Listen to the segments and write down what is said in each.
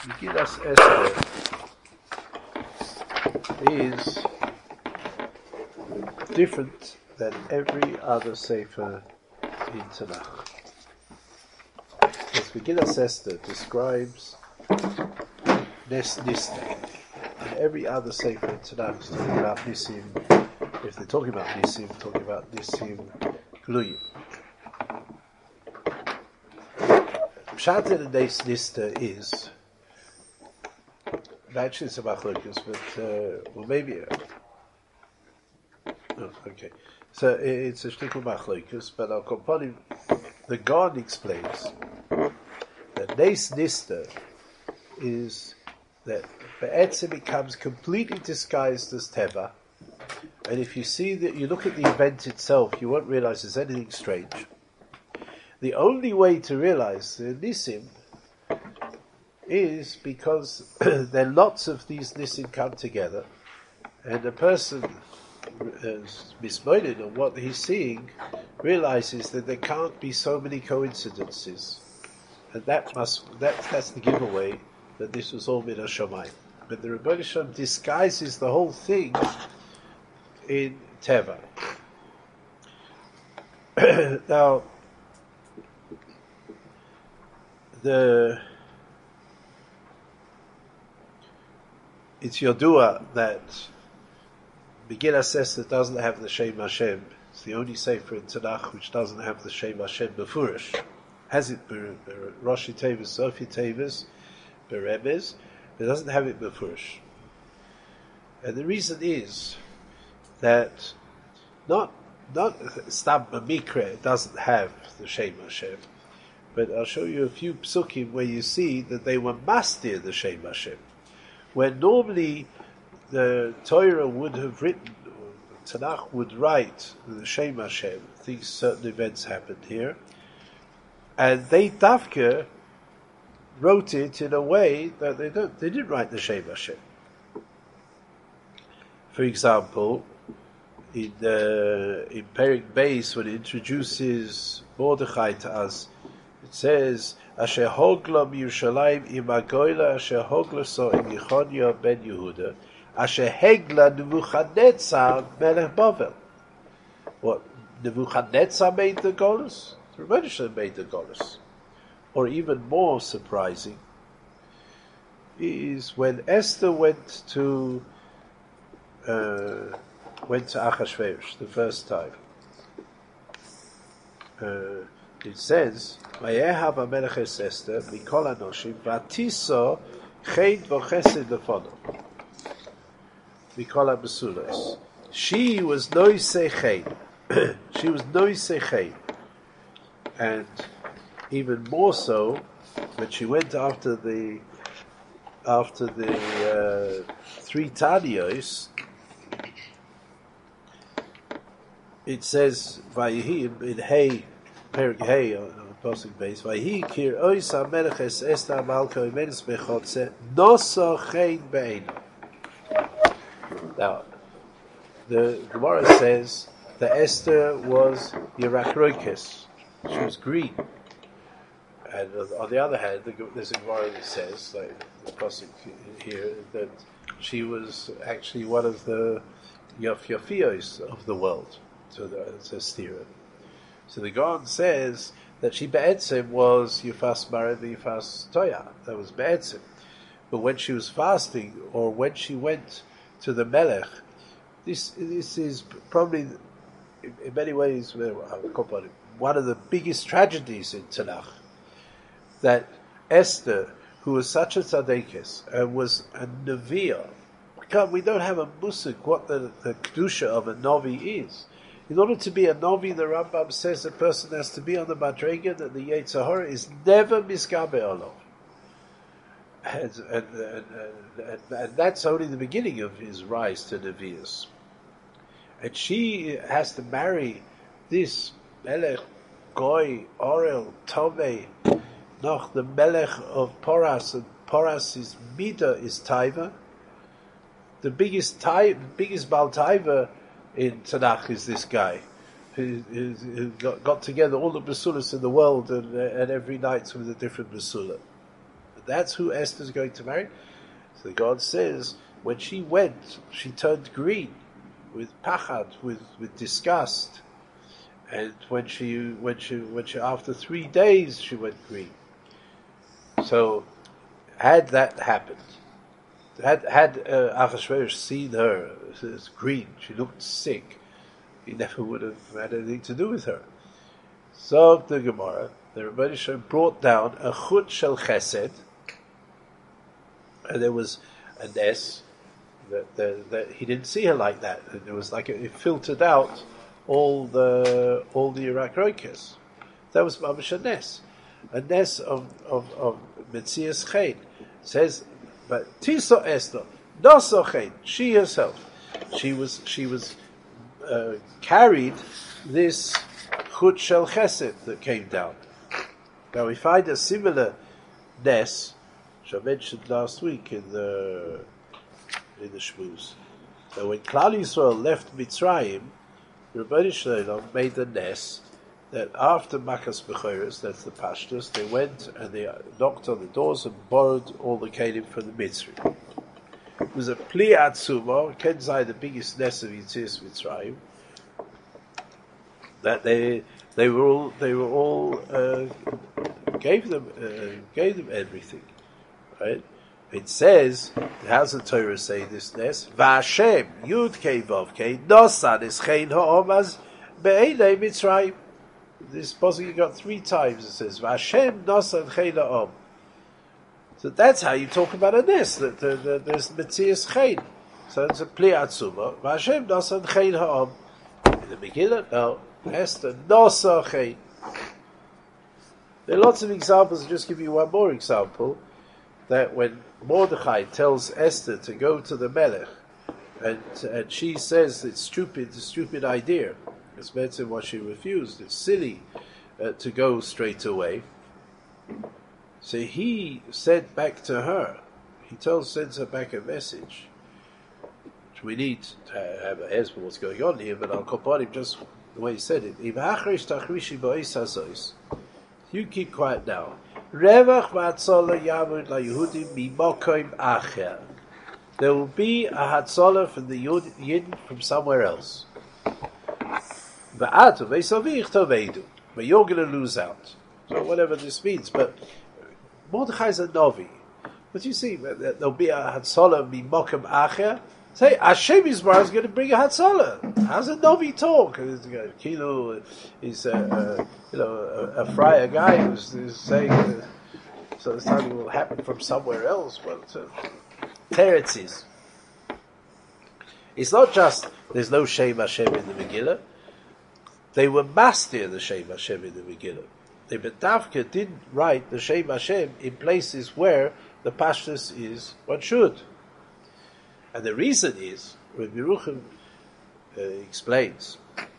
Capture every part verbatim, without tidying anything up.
Megillas Esther is different than every other Sefer in Tanakh. Because Megillas Esther describes Nes Nista, and every other Sefer in Tanakh is talking about Nisim. If they're talking about Nisim, they're talking about Nisim Gluyim. Pshat in Nes Nista is, actually it's a machlokes, but uh, well maybe. Uh, oh, okay, so it's a shtickle machlokes, but I'll compare. The God explains that Nes Nista is that Be'etzim becomes completely disguised as Teva, and if you see that you look at the event itself, you won't realize there's anything strange. The only way to realize the Nisim is because there are lots of these Nisim come together, and the person is mismoided on what he's seeing realizes that there can't be so many coincidences, and that must that that's the giveaway that this was all Min HaShamayim. But the Rebbeinu Shalom disguises the whole thing in Teva. Now, the it's Yodua that Megillas Esther doesn't have the Shem Hashem. It's the only Sefer in Tanakh which doesn't have the Shem Hashem befurish. Has it Rosh Tevis, Sofi Tevis, Berebes, but it doesn't have it befurish. And the reason is that not not Stam Mikre it doesn't have the Shem Hashem, but I'll show you a few psukim where you see that they were mastir the Shem Hashem, where normally the Torah would have written, or the Tanakh would write the Shem Hashem. These certain events happened here, and they Dafka wrote it in a way that they don't. They didn't write the Shem Hashem. For example, in uh, in Perek Beis, when it introduces Mordechai to us, it says, "Asher hogla Yerushalayim imagoyla, asher hogla so im Yechonia ben Yehuda, asher hegla Nebuchadnezzar melech Bavel." What, Nebuchadnezzar made the Golus? The Rebbeinu Shalom made the Golus. Or even more surprising is when Esther went to uh, went to Achashverosh the first time. Uh, it says, "Vayehav HaMelech es Esther mikol hanoshim v'atiso chen v'chesed lefono mikol habesulos." She was noisei chen. She was noisei chen, and even more so when she went after the after the uh, three Tanios. It says, "Vayihi in Hey, Perik Hey on the Pasuk base. Vayihi kir ois hamelech es Esther malka imenis bechotze noso chen be'eino." Now, the Gemara says that Esther was Yerakroikis. She was green. And on the other hand, there's a Gemara that says, like the Pasuk here, that she was actually one of the Yofios of the world. So it's a stira. So the Gaon says that she be'etzim was Yufas Mara Yufas Toya. That was be'etzim. But when she was fasting, or when she went to the Melech, this this is probably, in, in many ways, one of the biggest tragedies in Tanakh. That Esther, who was such a tzaddikus and was a neviah, we don't have a musik what the, the kedusha of a novi is. In order to be a novi, the Rambam says a person has to be on the madrega that the Yetzer Hara is never miskabe olov, and, and, and, and, and that's only the beginning of his rise to nevius. And she has to marry this melech goy orel tomei. Noch the melech of Poras, and Poras' Mida is Taiva. The biggest tai, biggest Baal Taiva in Tanakh is this guy, who, who, who got, got together all the Basulas in the world, and, and every night with a different Basula. That's who Esther's going to marry. So God says, when she went, she turned green with pachad, with, with disgust. And when she, when she, when she, after three days, she went green. So, had that happened, had had uh, Achashverosh seen her as green, she looked sick, he never would have had anything to do with her. So the Gemara, the Rebbeinu Shalom brought down a chut shel chesed, and there was a nes that, that, that he didn't see her like that. And it was like it, it filtered out all the all the Irak Roikes. That was mamash a nes, a nes of of of Metzias Chen. Says, but Tiso Esther, Noso Chen, she herself, she was she was uh, carried this chut shel chesed that came down. Now we find a similar nes, which I mentioned last week in the in the Shmuz. So when Klal Yisrael left Mitzrayim, Rebbeinu Shalom made the nes that after Makas Bechoros, that's the Pashtus, they went and they knocked on the doors and borrowed all the kelim from the Mitzri. It was a Pli Atzuma, Kenzai, the biggest nes of Yitzias Mitzrayim, that they they were all they were all uh, gave them uh, gave them everything, right? It says, how does the Torah say this nes? V'Hashem Yud Kei Vav Kei Nosan Eschein Ha'omaz Be'elei Mitzrayim. This possibly you got three times. It says V'Hashem Nosan Chein Ha'om. So that's how you talk about a nes. That the, the, there's Metzias Chein. So it's a Pli Atzuma. V'Hashem Nosan Chein Ha'om. In the Megillah, no. Esther Nosa Chein. There are lots of examples. I'll just give you one more example. That when Mordechai tells Esther to go to the Melech, and and she says it's stupid, it's a stupid idea. It's better what she refused. It's silly uh, to go straight away. So he said back to her, he tells sends her back a message, which we need to have a heads for what's going on here. But I'll call him just the way he said it. You keep quiet now. Revach v'hatzola yavud laYehudim mimokoim acher. There will be a hatzola from the Yid from somewhere else. V'at v'esavich tovedu. But you're going to lose out. So whatever this means. But Mordechai is a Novi. But you see, there'll be a hatzola mimokoim acher. Say, Hashem Yisbar is going to bring a hatzola. How's a Novi talk? Kilo is a, a you know a, a friar guy who's, who's saying uh, so something will happen from somewhere else. Well, it's a teretzis. It's not just there's no Shem Hashem in the Megillah. They were master the Shem Hashem in the Megillah. The Betavka didn't write the Shem Hashem in places where the Pashtus is what should. And the reason is, Rabbi Yerucham uh, explains,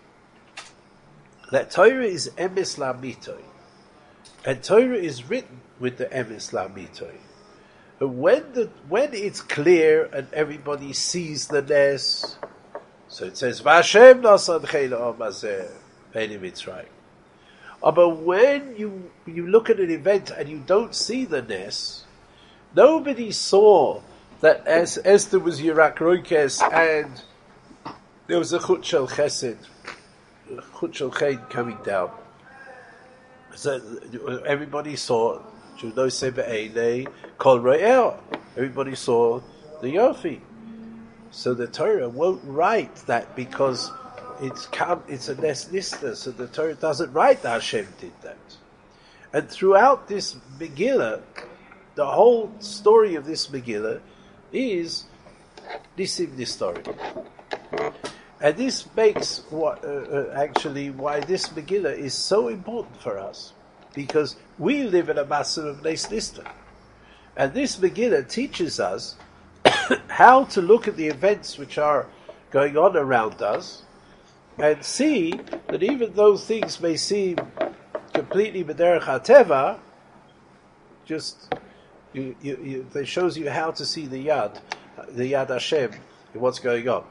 that Torah is emes la'mitoi, and Torah is written with the emes la'mitoi. And when the when it's clear and everybody sees the nes, so it says V'Hashem nasan chein ha'om hazeh b'nei Mitzrayim. But when you you look at an event and you don't see the nes, nobody saw that as Esther was Yirak Roikes and there was a chut shel chesed, chut shel chen coming down. So everybody saw Judo Sebe'ele Kol Ro'el. Everybody saw the Yofi. So the Torah won't write that because it's it's a nes nista. So the Torah doesn't write that Hashem did that. And throughout this Megillah, the whole story of this Megillah is Nisim Nistorim. And this makes what, uh, uh, actually why this Megillah is so important for us. Because we live in a massive of Nes Nista. And this Megillah teaches us how to look at the events which are going on around us and see that even though things may seem completely B'derech HaTeva, just You, you, you, it shows you how to see the Yad, the Yad Hashem, and what's going on.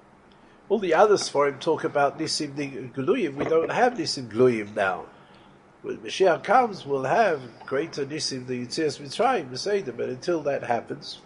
All the others for him talk about Nisim Gluyim. We don't have Nisim Gluyim now. when Mashiach comes, we'll have greater nisim the Yitzias Mitzrayim, Beseder, but until that happens,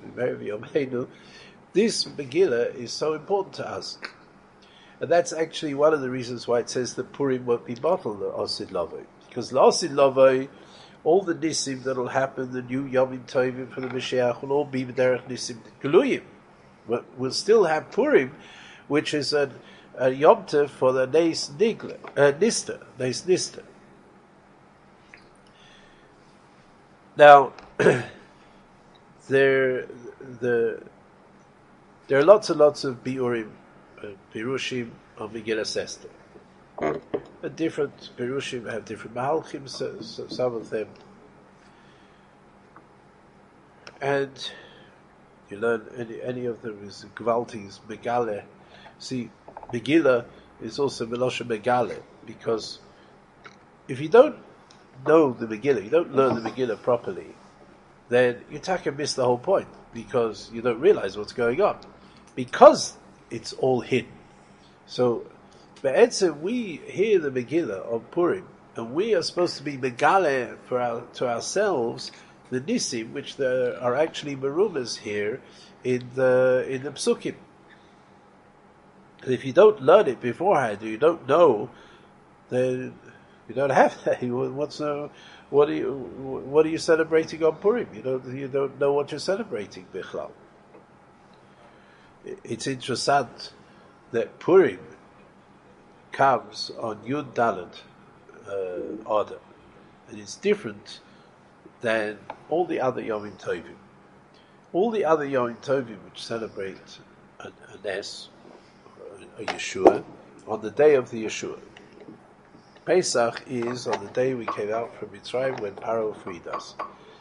this Megillah is so important to us. And that's actually one of the reasons why it says that Purim won't be bottled, the Osid Lavoi. Because the Osid Lavoi, all the nisim that'll happen, the new Yomim Tovim for the Mashiach, will all be B'derech Nisim Geluyim. We'll still have Purim, which is a, a Yom Tov for the Neis Nigla, uh, Nista, Neis Nista. Now, there, the, there are lots and lots of Biurim, uh, Pirushim of Megillas Esther. And different Pirushim have different Mahalchim, so, so some of them. And you learn any, any of them is Gvaltis, Megale. See, Megillah is also Melosha Megale, because if you don't know the Megillah, you don't learn the Megillah properly, then you take and miss the whole point, because you don't realize what's going on, because it's all hidden. So, Be'etzem, we hear the Megillah of Purim, and we are supposed to be Megale for our, to ourselves the Nisim, which there are actually Merumas here in the in the Psukim. And if you don't learn it beforehand, or you don't know, then you don't have that. What's uh, what are you what are you celebrating on Purim? You don't you don't know what you're celebrating, Bichlal. It's interesting that Purim comes on Yud Dalet uh, order, and it's different than all the other Yomim Tovim. All the other Yomim Tovim which celebrate a, a Nes, a, a Yeshua, on the day of the Yeshua. Pesach is on the day we came out from Mitzrayim when Paro freed us.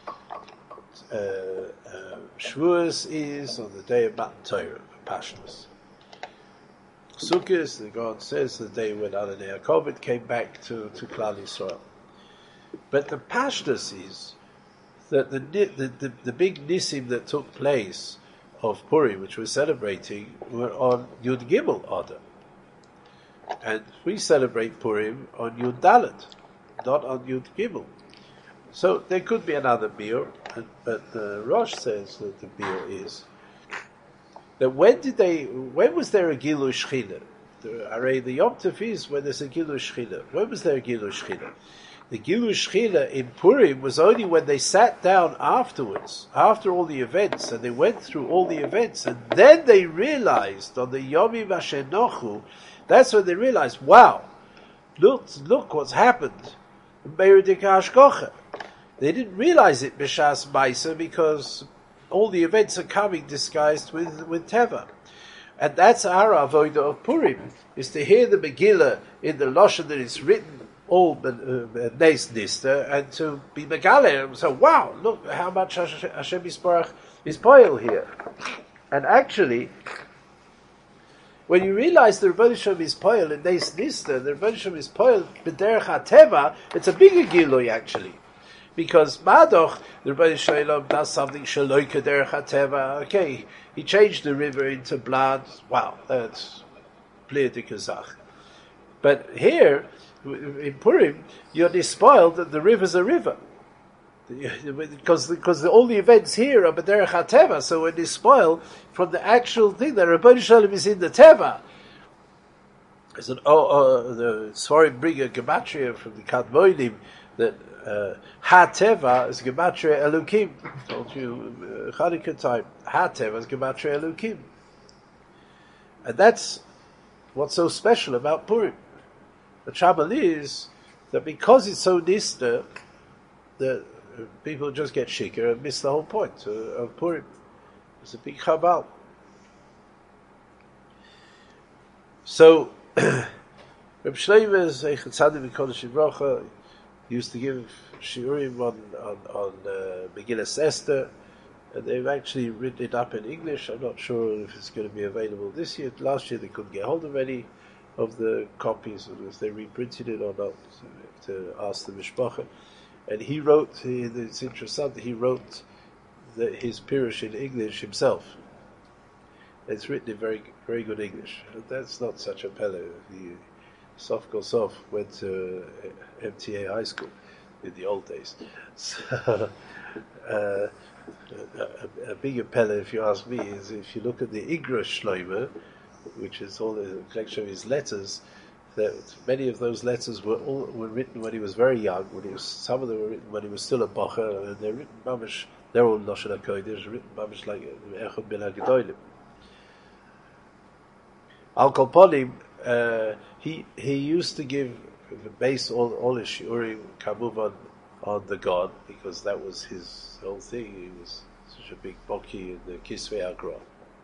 Uh, uh, Shavuos is on the day of Matan Torah, Pashtus. Sukkot, the God says, the day when Adonai Yaakov came back to, to Klal Yisrael. But the Pashtus is that the, the, the, the big Nisim that took place of Purim, which we're celebrating, were on Yud Gimel Adar. And we celebrate Purim on Yud Dalet, not on Yud Gimel. So there could be another biur, but the Rosh says that the biur is that when did they? When was there a Gilu Shechina? The, the Yom Tov is when there's a Gilu Shechina. When was there a Gilu Shechina? The Gilu Shechina in Purim was only when they sat down afterwards, after all the events, and they went through all the events, and then they realized on the Yomim Asher Nochu, that's when they realized, wow, look, look what's happened. They didn't realize it b'shas Maisa because all the events are coming disguised with, with Teva. And that's our avodah of Purim, is to hear the Megillah in the Lashon that it's written, all Neis Nista, and to be Megale, and so, wow, look how much Hashem Yisparach is poil here. And actually, when you realize the Rebbeinu Shalom is poil in Neis Nista, the Rebbeinu Shalom is poil b'derech HaTeva, it's a bigger Gilui actually. Because Madoch, the Rebbeinu Shalom does something shaloika derech HaTeva. Okay, he changed the river into blood. Wow, that's Pliyadik Kazach. But here, in Purim, you're despoiled that the river's a river. Because, because all the events here are derech HaTeva, so we're despoiled from the actual thing that Rebbeinu Shalom is in the Teva. There's an, oh, oh, the Sfarim bring a gematria from the Kadmoinim that Uh, Ha-Teva is Gematria Elukim. I told you, uh, Chanukah time, Ha-Teva is Gematria Elukim. And that's what's so special about Purim. The trouble is that because it's so Nista, that people just get shikar and miss the whole point of, of Purim. It's a big chabal. So, Reb Shlomo Zeichat Tzadik V'Kodesh Yivrocha used to give shiurim on on, on uh, Megillas Esther, and they've actually written it up in English. I'm not sure if it's going to be available this year. Last year they couldn't get hold of any of the copies, if they reprinted it or not, to ask the mishpacha. And he wrote, it's interesting, he wrote the, his pirush in English himself. It's written in very very good English. That's not such a pelle. He, Sof Kosov went to M T A high school. in the old days. So, uh, a, a, a bigger pella, if you ask me, is if you look at the Igra Shloime, which is all the collection of his letters, that many of those letters were all were written when he was very young. When he was, some of them were written when he was still a bacher, and they're written mamish. They're all Lashon HaKodesh, written mamish like Echad Ben HaGedolim. Al Kol Ponim, uh, he he used to give base all all his shiurim kamuvan on the God, because that was his whole thing. He was such a big boki in the Kisvei Agra.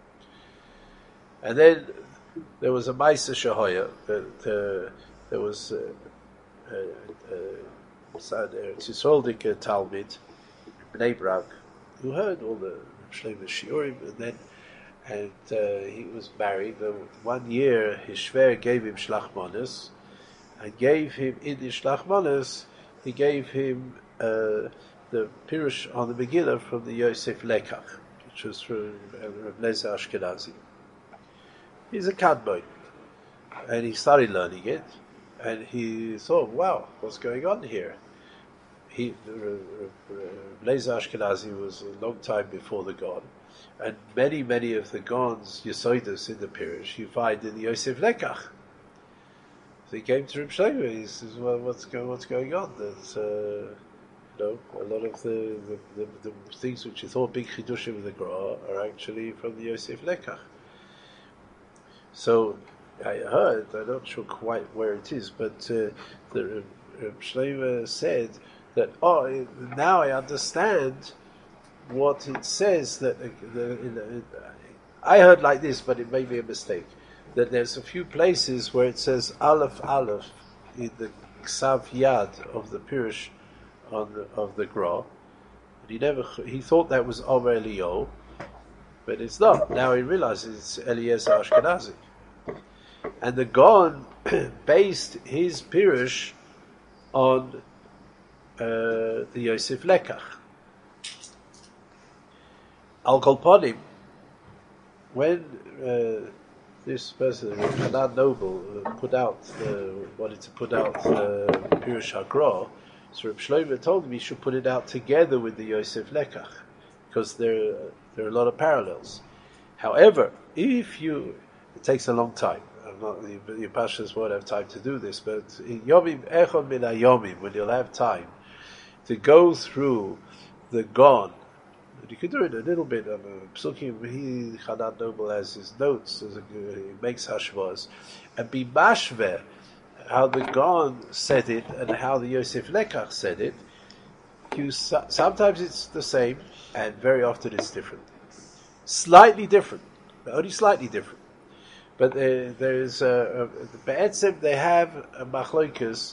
And then there was a Maisa Shahoya that uh, there was a uh, uh, Tzisroldik uh, Talmid, Bnei Brak, who heard all the Shlomo Shiurim, and then and uh, he was married. Uh, one year his Shver gave him Shlachmanis, and gave him in the Shlachmanis he gave him uh, the Pirush on the Megillah from the Yosef Lekach, which was from uh, Reb Lezer Ashkenazi. He's a Kadmon, and he started learning it, and he thought, wow, what's going on here? He, Lezer Ashkenazi was a long time before the Gon, and many, many of the Gon's Yesoidus in the Pirush you find in the Yosef Lekach. So he came to Reb Shlomo, he says, well, what's, go, what's going on? There's, uh, you know, a lot of the, the, the, the things which you thought big Chidushim of the Gra are actually from the Yosef Lekach. So I heard, I'm not sure quite where it is, but uh, the Reb Shlomo said that, oh, now I understand what it says. That the, in the, in, I heard like this, but it may be a mistake. That there's a few places where it says Aleph Aleph in the Ksav Yad of the Pirush on the, of the Gra. He never he thought that was Omer Eliyahu, but it's not. Now he realizes it's Eliezer Ashkenazi. And the Gon based his Pirush on uh, the Yosef Lekach. Al Kol Ponim, when uh, this person, Hanan Noble, uh, put out, uh, wanted to put out uh, Pirush HaGra, so Reb Shlomo told him he should put it out together with the Yosef Lekach, because there, there are a lot of parallels. However, if you, it takes a long time. I'm not, the, the pashas won't have time to do this, but in Yomim Echon Min HaYomim, when you'll have time to go through the Gon, you can do it a little bit on a psukim. He Hanan Noble has his notes, as a, he makes hashvas, and be mashveh how the Gon said it and how the Yosef Lekach said it. You sometimes it's the same, and very often it's different, slightly different, but only slightly different. But there, there is a, a Be'etzim, they have a machlokas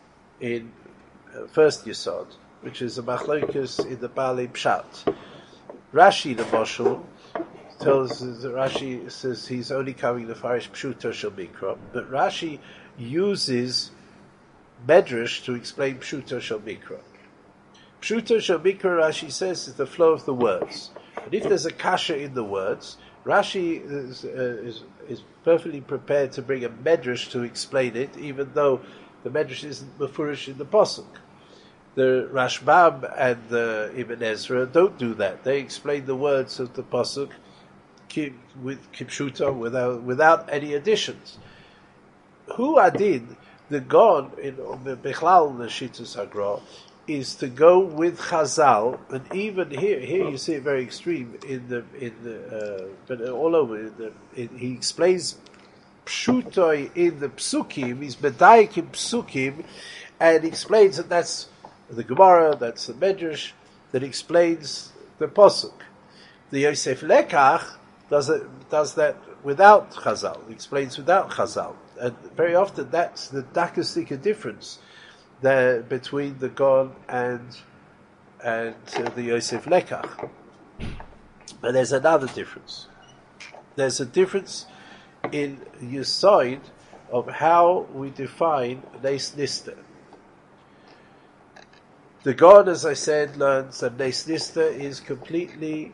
in uh, first Yesod, which is a machlokas in the Baalei Pshat. Rashi, the Moshul, tells Rashi says he's only coming the Farish Pshuto Shel Mikra, but Rashi uses Medrash to explain Pshuto Shel Mikra. Pshuto Shel Mikra, Rashi says, is the flow of the words. And if there's a kasha in the words, Rashi is, uh, is, is perfectly prepared to bring a Medrash to explain it, even though the Medrash isn't mefurish in the Pasuk. The Rashbam and the Ibn Ezra don't do that. They explain the words of the Pasuk with Kipshuta, without without any additions. Hu Adin, the Gon in Bechlal the Shitus Hagra, is to go with Chazal, and even here, here you see it very extreme in the in the uh, but all over. In the, in, he explains Pshutoi in the Psukim. He's Medayik in Psukim, and he explains that that's the Gemara, that's the Medrash that explains the Pasuk. The Yosef Lekach does it, does that without Chazal. He explains without Chazal, and very often that's the Dakastika difference there between the Gon and and uh, the Yosef Lekach. And there's another difference. There's a difference in Yesod of how we define Nes Nista. The Gon, as I said, learns that Nes Nista is completely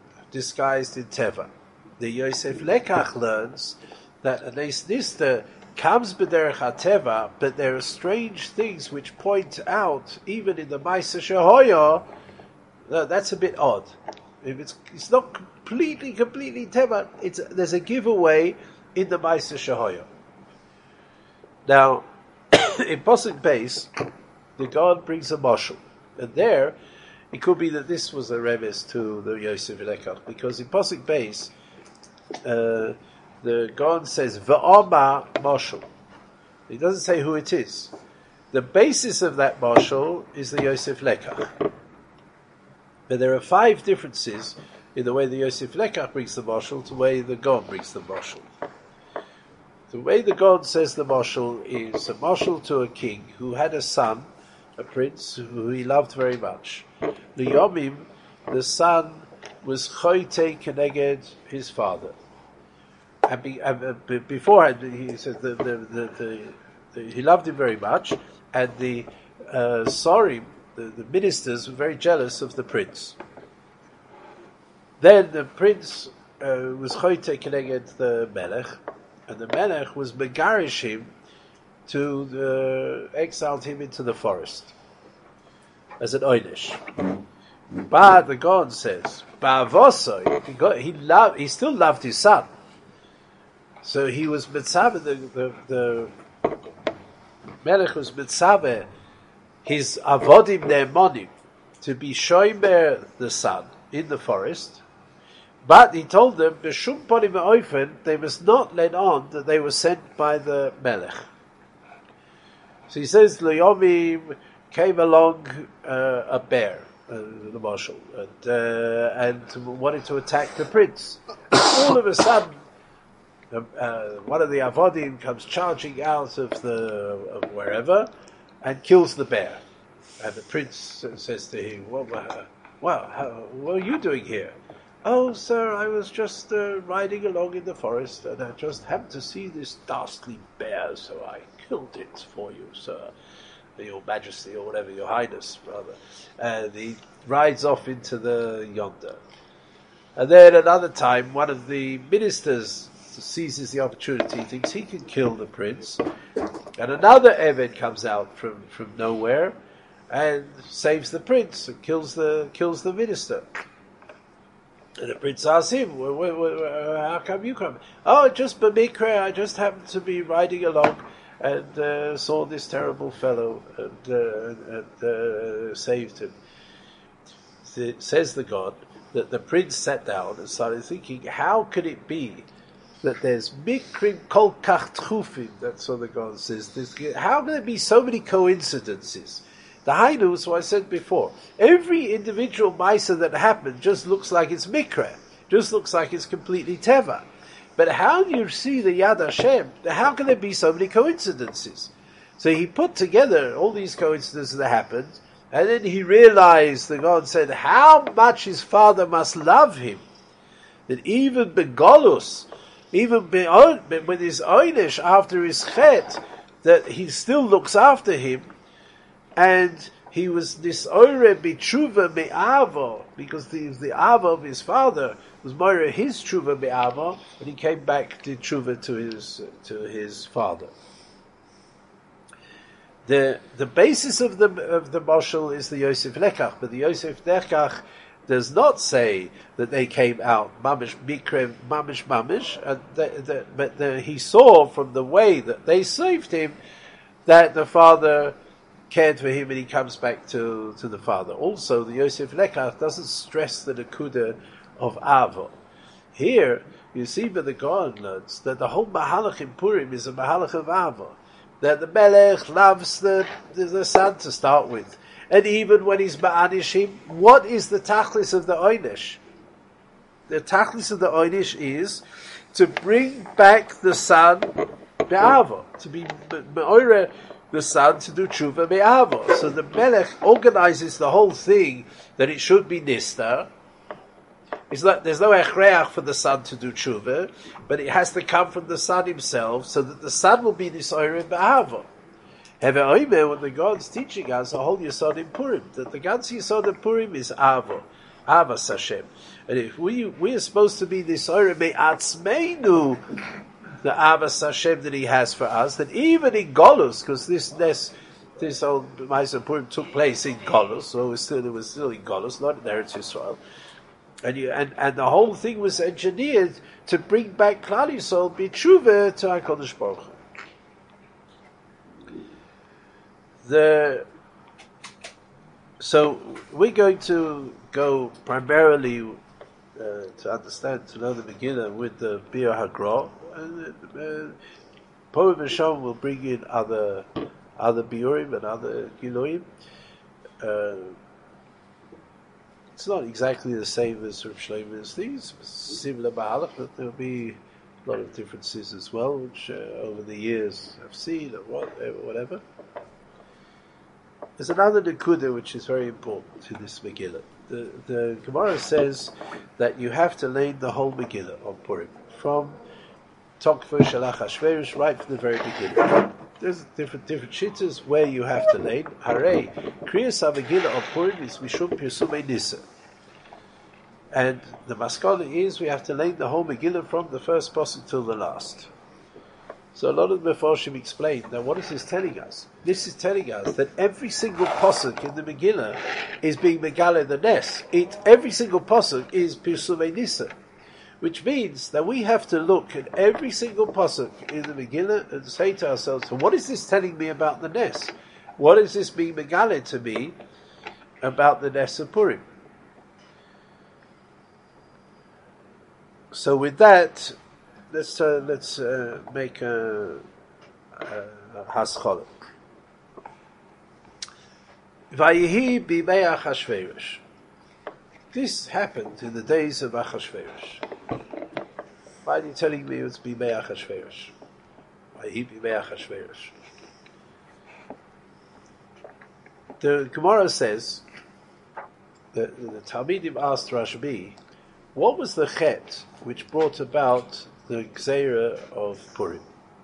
disguised in Teva. The Yosef Lekach learns that a Nes Nista comes b'derech hateva, but there are strange things which point out, even in the Ma'aser Shehoya, no, that's a bit odd. If it's it's not completely, completely teva, it's there's a giveaway in the Ma'aser Shehoya. Now, in Pasuk Beis, the God brings a mashal, and there it could be that this was a remes to the Yosef Lekach, because in Pasuk Beis, uh, the God says V'Ama mashal. He doesn't say who it is. The basis of that mashal is the Yosef Lekach. But there are five differences in the way the Yosef Lekach brings the mashal to the way the God brings the mashal. The way the God says the mashal is a mashal to a king who had a son, a prince, who he loved very much. Liyomim, the son, was choyte keneged his father. And, be, uh, beforehand, he said the, the, the, the, the, he loved him very much, and the uh, Sorim, the, the ministers, were very jealous of the prince. Then the prince uh, was choyte keneged the melech, and the Melech was megarish him to the, exiled him into the forest as an oynish. But the God says, Ba'avoso, he got, he loved, he still loved his son. So he was mitzvah, the, the, the Melech was mitzvah, his avodim ne'emonim, to be shomer the son in the forest. But he told them, B'shum ponim ve'ofen, they must not let on that they were sent by the Melech. So he says, Le'yomim came along uh, a bear, uh, the marshal, and, uh, and wanted to attack the prince. All of a sudden, uh, uh, one of the avodim comes charging out of the of wherever and kills the bear. And the prince says to him, well, uh, well how, what are you doing here? Oh, sir, I was just uh, riding along in the forest, and I just happened to see this dastardly bear, so I killed it for you, sir, your majesty, or whatever, your highness, rather. And he rides off into the yonder. And then another time, one of the ministers seizes the opportunity, thinks he can kill the prince, and another Eved comes out from, from nowhere and saves the prince and kills the kills the minister. And the prince asks him, well, well, well, how come you come? Oh, just b'mikra, I just happened to be riding along and uh, saw this terrible fellow and, uh, and uh, saved him. It says the God that the prince sat down and started thinking, how could it be that there's mikrim kol kach tchufim, that's what the God says. There's, how can there be so many coincidences? The Hainu is what I said before. Every individual Maisa that happened just looks like it's Mikra, just looks like it's completely Teva. But how do you see the Yad Hashem? How can there be so many coincidences? So he put together all these coincidences that happened, and then he realized, the God said, how much his father must love him, that even Begolus, even with his Oynish after his Chet, that he still looks after him. And he was disoire b'tshuva me'avo, because the, the ava of his father was more his tshuva me'avo, and he came back to tshuva to his to his father. The the basis of the of the mashal is the Yosef Lekach, but the Yosef Lekach does not say that they came out mamish mikrev mamish mamish, and the, the, but the, he saw from the way that they saved him that the father cared for him, and he comes back to, to the father. Also, the Yosef Lekach doesn't stress the Nakuda of Avo. Here, you see by the Gaon notes that the whole Mahalach in Purim is a Mahalach of Avo. That the Melech loves the, the, the son to start with. And even when he's Ma'anish him, what is the Tachlis of the Oynish? The Tachlis of the Oynish is to bring back the son Be'avo, to be Me'oire the son to do tshuva me'avo. So the Melech organizes the whole thing that it should be nista. It's like there's no echreach for the son to do tshuva, but it has to come from the son himself, so that the son will be nisoyer be'avo. Heve'oime, when the God's teaching us a whole yesod in Purim, that the God's yesod in Purim is avo, avas Hashem, and if we we are supposed to be nisoyer me'atzmeinu the Avas Hashem that He has for us, that even in Golus, because this this this old Ma'aser Purim took place in Golus, so it was still it was still in Golus, not in Eretz Yisrael, and you and, and the whole thing was engineered to bring back Klal Yisrael b'tshuva to HaKadosh Baruch Hu. The so we're going to go primarily uh, to understand, to know the Megillah with the Biur HaGra, and uh, Poem Misham will bring in other other biurim and other giluim. Uh, it's not exactly the same as Rav Shlomo's things, similar Ba'alach, but there'll be a lot of differences as well, which uh, over the years I've seen or whatever. There's another nekuda which is very important to this Megillah. The, the Gemara says that you have to lay the whole Megillah on Purim, from Tokfa Shalach Hashverish right from the very beginning. There's different different shittas where you have to lay. Hare Kriyas HaMegillah on Purim is Mishum Pirsumei Nisa, and the maskana is we have to lay the whole Megillah from the first pasuk till the last. So a lot of the Mefarshim explain that what is this telling us? This is telling us that every single pasuk in the Megillah is being Megale the Nes. It every single pasuk is Pirsumei Nisa, which means that we have to look at every single pasuk in the Megillah and say to ourselves, so what is this telling me about the Nes? What is this being Megale to me about the Nes of Purim? So with that, let's uh, let's uh, make a, a, a haschala. Vayihi b'mei Achashverosh. This happened in the days of Achashverosh. Why are you telling me it's b'mei Achashverosh? Vayihi b'mei Achashverosh. The Gemara says that the Talmidim asked Rashbi, what was the chet which brought about the Gzeira of Purim?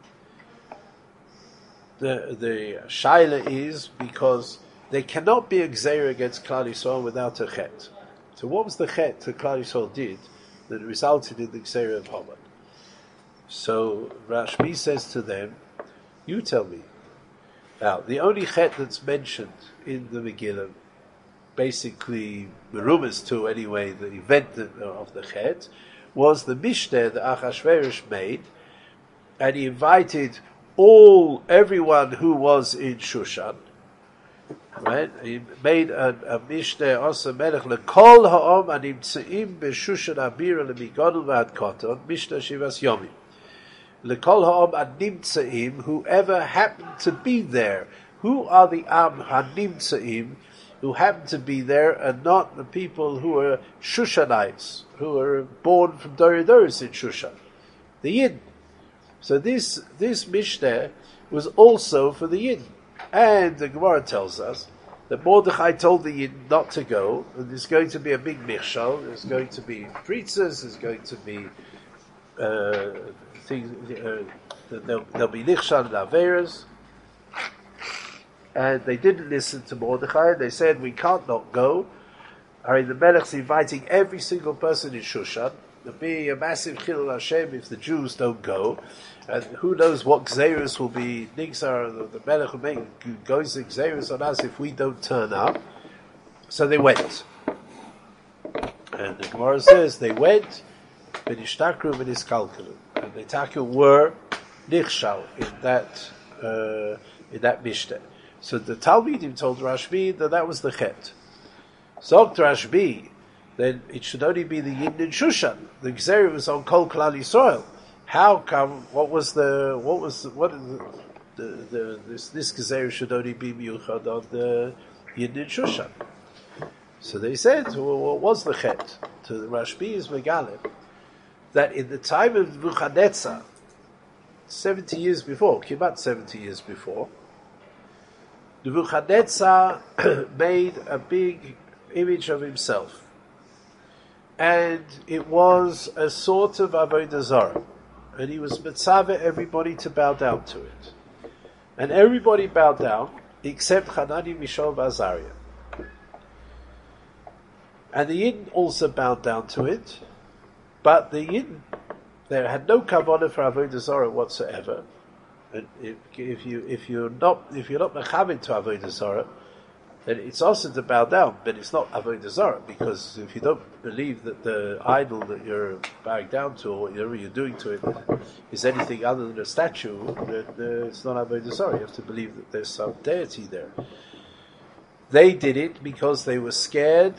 The the Shaila is because there cannot be a Gzeira against Klal Yisrael without a chet. So what was the chet that Klal Yisrael did that resulted in the Gzeira of Haman? So Rashbi says to them, you tell me. Now, the only chet that's mentioned in the Megillah, basically the rumors to anyway, the event of the chet, was the mishneh that Achashverosh made, and he invited all, everyone who was in Shushan, right? He made a, a mishneh also melech lekol ha'om animtzeim b'Shushan abira lemigodel v'ad koton mishneh shivas yomim. Lekol ha'om animtzeim, whoever happened to be there. Who are the am hanimtzeim who happen to be there, and not the people who are Shushanites, who are born from Doridoris in Shushan, the Yid. So this this Mishnah was also for the Yid. And the Gemara tells us that Mordechai told the Yid not to go, and there's going to be a big Michshal, there's going to be pritzes, there's going to be uh, things, uh, there'll, there'll be Nichshal and Averas. And they didn't listen to Mordechai. They said, we can't not go. I mean, the Melech's inviting every single person in Shushan. There'll be a massive Chilul Hashem if the Jews don't go. And who knows what Gzeirus will be. Nixar, the Melech will make goes to Gzeirus on us if we don't turn up. So they went. And the Gemara says, they went, V'nishtakru v'niskalkalu. And the Taku were Nichshal in that, uh, in that Mishnah. So the Talmidim told Rashbi that that was the chet. So Rashbi, then it should only be the Yid in Shushan. The Gzeira was on Kol Klal Yisrael. How come? What was the? What was the, what? The, the, the this this Gzeira should only be Miyuchad on the Yid in Shushan. So they said, well, what was the chet? To the Rashbi's Megalim, that in the time of Nebuchadnezzar, seventy years before, about seventy years before, Nebuchadnezzar made a big image of himself, and it was a sort of Avodah Zarah, and he was mitzaveh everybody to bow down to it, and everybody bowed down except Hanani, Mishael, and Azariah, and the Yidden also bowed down to it, but the Yidden they had no kavanah for avodah zarah whatsoever. And if, if you if you're not if you're not mechavin to avodah zarah, then it's also to bow down, but it's not avodah zarah, because if you don't believe that the idol that you're bowing down to, or whatever you're doing to it, is anything other than a statue, then uh, it's not avodah zarah. You have to believe that there's some deity there. They did it because they were scared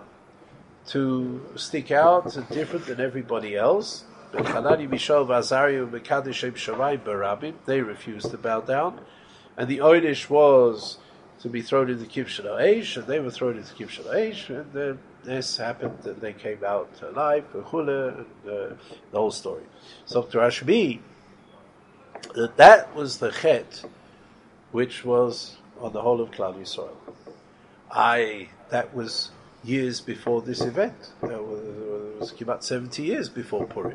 to stick out different than everybody else. Hanani, Mishael, Azariah, Mekadesh, Shammai, Barabim, they refused to bow down, and the Oynish was to be thrown into Kibshon Aish, and they were thrown into Kibshon Aish, and then this happened that they came out alive, and uh, the whole story. So to Rashbi, that that was the chet which was on the whole of Klal Yisrael. I that was years before this event. That was, it was about seventy years before Purim.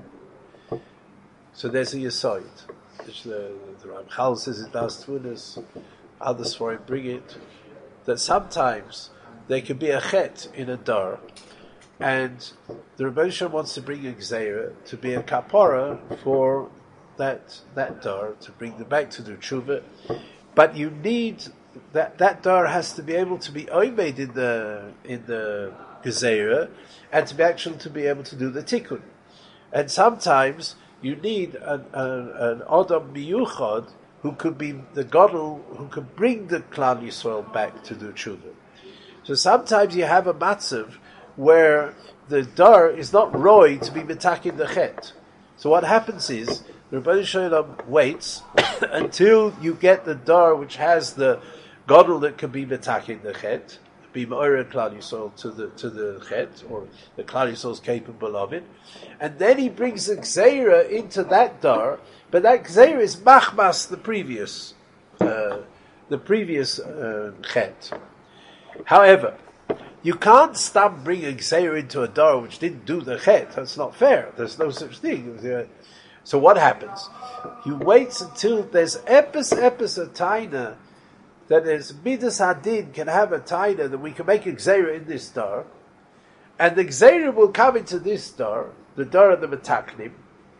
So there's a Yesod. The, the Ramchal says it does Tunis. Others for him bring it, that sometimes there can be a chet in a dar, and the Rebbeinu Shalom wants to bring a gzeira to be a kapara for that that dar, to bring them back to do tshuva, but you need that that dar has to be able to be oimed in the in the gzeira, and to be actually to be able to do the tikkun, and sometimes you need an an, an adam miyuchad who could be the Godel, who could bring the Klal Yisrael back to do tshuva. So sometimes you have a matzav where the dar is not roy to be metakin the chet. So what happens is, the Rebbeinu Shalom waits until you get the dar which has the Godel that can be metakin the chet, be ma'ora Klal Yisrael to the to the chet, or the Klal Yisrael is capable of it, and then he brings the gzeira into that dar. But that gzeira is machmas the previous, uh, the previous uh, chet. However, you can't stop bring a gzeira into a dar which didn't do the chet. That's not fair. There's no such thing. So what happens? You wait until there's epis epis a taina, that there's midas hadin can have a taina that we can make a gzeira in this dar, and the gzeira will come into this dar, the dar of the metaklim.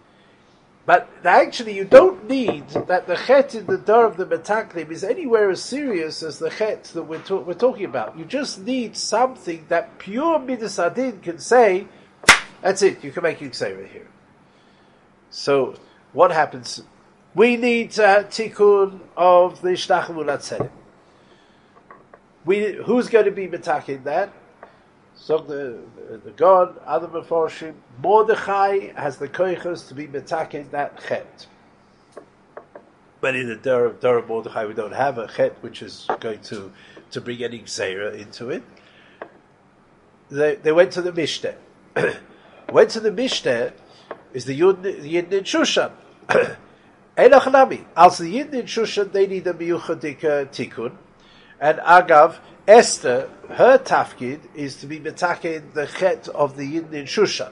But actually, you don't need that the chet in the dar of the metaklim is anywhere as serious as the chet that we're, ta- we're talking about. You just need something that pure midas hadin can say, that's it, you can make a gzeira here. So, what happens? We need uh, tikkun of the shtachel u'latzelim. We who's going to be metakin that? So the, the, the God, other Meforshim, Mordechai has the koichos to be metakin that chet. But in the Dar of Dar of Mordechai, we don't have a chet which is going to, to bring any gzeira into it. They they went to the Mishneh. went to the Mishneh is the Yid in Shushan. Einach Nami. Also the Yid in Shushan, they need a miyuchadik tikkun. And Agav, Esther, her tafkid is to be metakin the chet of the Yid in Shushan.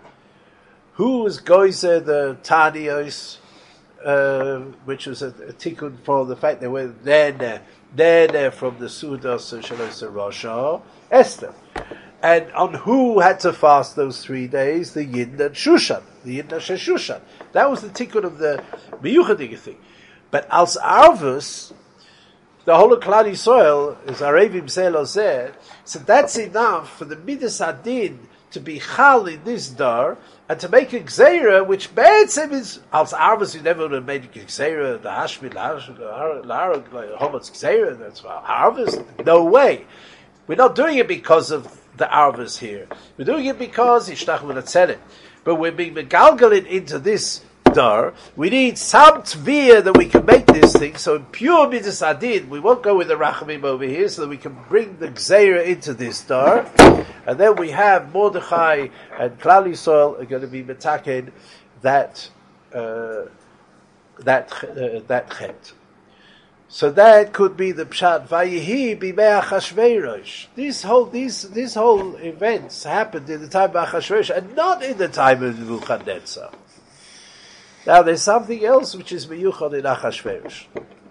Who was Goizer the Tanios, uh, which was a, a tikkun for the fact they were there, there from the Sudos and Shalos Rasha, Esther. And on who had to fast those three days? The Yid and Shushan. The Yid and Shushan. That was the tikkun of the miyuchadik thing. But als Arvus, the whole of Klal Yisrael, as Arevim Zelo said, so that's enough for the Midas Hadin to be chal in this dar, and to make a gzeira, which Be'etzem is, als Arvus, you never would have made a gzeira, the Hashmi, L'Harag, Homotz gzeira, that's Arvus, no way. We're not doing it because of the Arvus here. We're doing it because Ishtach V'Natzelim. But we're being megalgalin into this dar. We need some tviyah that we can make this thing. So in pure midas hadin, we won't go with the rachamim over here, so that we can bring the gzeira into this dar. And then we have Mordechai and Klal Yisrael are going to be metaken that uh, that uh, that chet. So that could be the pshat vayihi b'mei Achashverosh. These whole these these whole events happened in the time of Achashverosh and not in the time of Nebuchadnezzar. Now there's something else which is miyuchad in Achashverosh.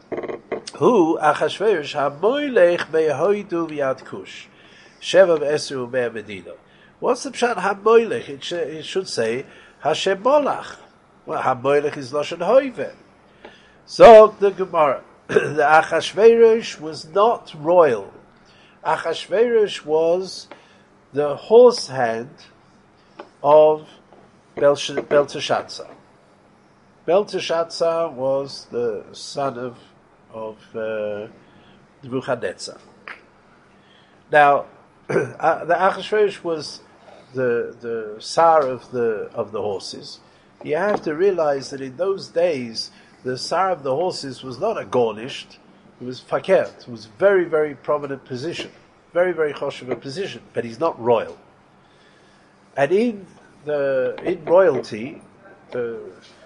Who Achashverosh hamoilech be'hoidu v'yad kush sheva v'esru u'mei medina. What's the pshat hamoilech? It, sh- it should say Hashem molach. Well, Hamoilech is Lashon Hoive. So the Gemara, the Achashverosh was not royal. Achashverosh was the horse hand of Belteshazzar. Belteshazzar was the son of of uh, Nebuchadnezzar. Now, uh, the Achashverosh was the the Tsar of the of the horses. You have to realize that in those days, the Tsar of the horses was not a Gornisht, it was Fakert. It was a very, very prominent position, very, very choshev position, but he's not royal. And in the in royalty, the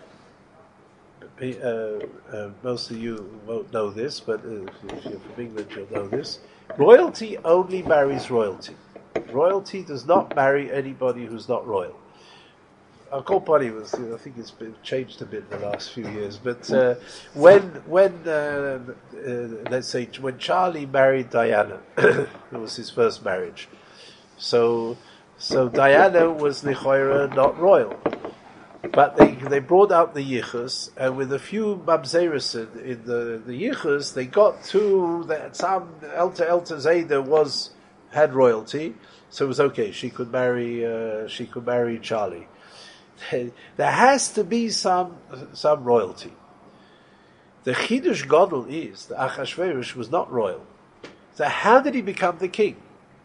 uh, uh, most of you won't know this, but uh, if you're from England, you'll know this. Royalty only marries royalty. Royalty does not marry anybody who's not royal. Our whole party was, I think it's been changed a bit in the last few years, but uh, when, when uh, uh, let's say, when Charlie married Diana, it was his first marriage. So, so Diana was Nechoira, not royal. But they, they brought out the Yichus, and with a few Mamzerison in the, the Yichus, they got to, that some Elta Elta Zayda was, had royalty, so it was okay, she could marry, uh, she could marry Charlie. There has to be some some royalty. The Chidush Gadol is that Achashverosh was not royal. So how did he become the king?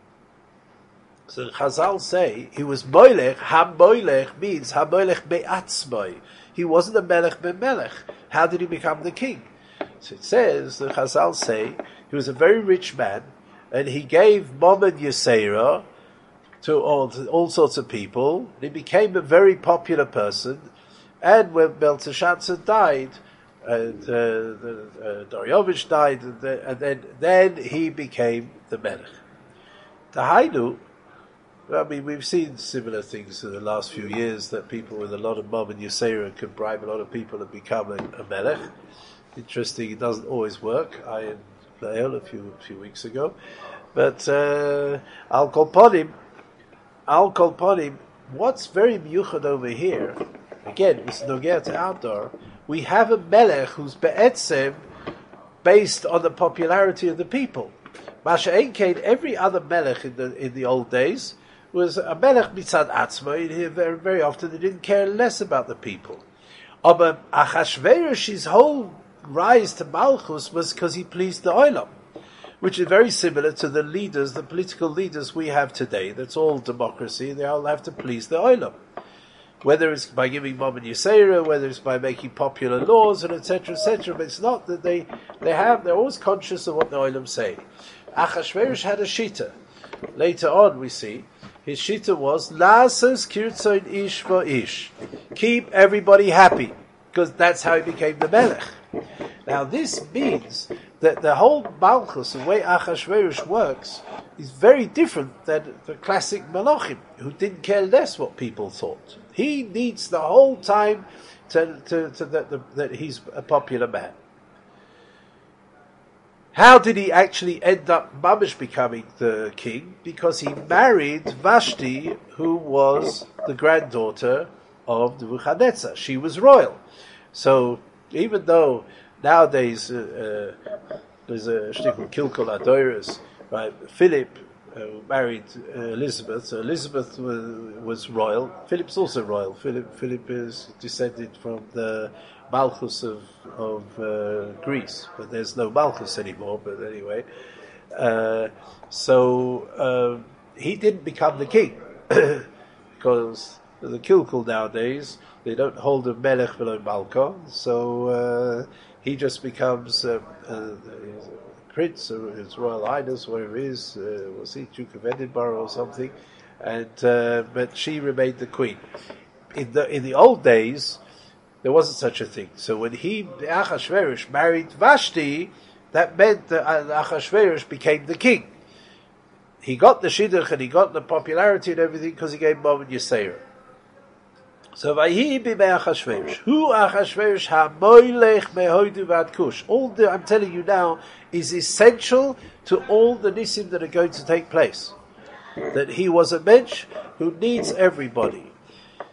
So Chazal say he was Moilech. Ha-Moilech means Ha-Moilech be'atzmai. He wasn't a Melech be-Melech. How did he become the king? So it says, the Chazal say, he was a very rich man, and he gave Momen Yisera to all, to all sorts of people. He became a very popular person, and when Belteshazzar died, and uh, the, uh, Dariovich died, and, the, and then then he became the Melech. Tahainu, I mean, we've seen similar things in the last few years, that people with a lot of Momen Yisera can bribe a lot of people and become a, a Melech. Interesting, it doesn't always work. I in Lael a few a few weeks ago, but uh, Al Kolponim. Al Kolponim, what's very miyuchad over here, again, it's Nogea to outdoor, we have a melech who's be'etzem based on the popularity of the people. Masha Einkein, every other melech in the in the old days was a melech mitzad atzma. Very, very often they didn't care less about the people. Aber Achashverosh's whole rise to Malchus was because he pleased the Olam, which is very similar to the leaders, the political leaders we have today. That's all democracy. They all have to please the Olam. Whether it's by giving Momen Yisera, whether it's by making popular laws, and et cetera, et cetera. But it's not that they, they have, they're always conscious of what the Olam say. Achashverosh had a shita. Later on we see, his shita was, Lasas kirtzoin ish for ish. Keep everybody happy. Because that's how he became the Melech. Now this means that the whole Malchus, the way Achashverosh works, is very different than the classic Malachim, who didn't care less what people thought. He needs the whole time to, to, to that, the, that he's a popular man. How did he actually end up Mamish becoming the king? Because he married Vashti, who was the granddaughter of Nebuchadnezzar. She was royal. So even though nowadays, uh, uh, there's a shtickle Kilkol Adoris, right? Philip uh, married uh, Elizabeth. So Elizabeth was, was royal. Philip's also royal. Philip Philip is descended from the Malchus of of uh, Greece, but there's no Malchus anymore. But anyway, uh, so um, he didn't become the king because the Kilkol nowadays they don't hold a Melech below Malka, so. Uh, He just becomes uh, uh, a prince or his royal highness, whatever it is, uh, was he Duke of Edinburgh or something? And uh, but she remained the queen. In the in the old days, there wasn't such a thing. So when he Achashverosh married Vashti, that meant that Achashverosh became the king. He got the shidduch and he got the popularity and everything because he gave Momen Yisera. So Vayhi b'mei Achashverosh. Who Achashverosh ha-moilech mehoidu v'ad kush. All that I'm telling you now is essential to all the nisim that are going to take place. That he was a mensch who needs everybody.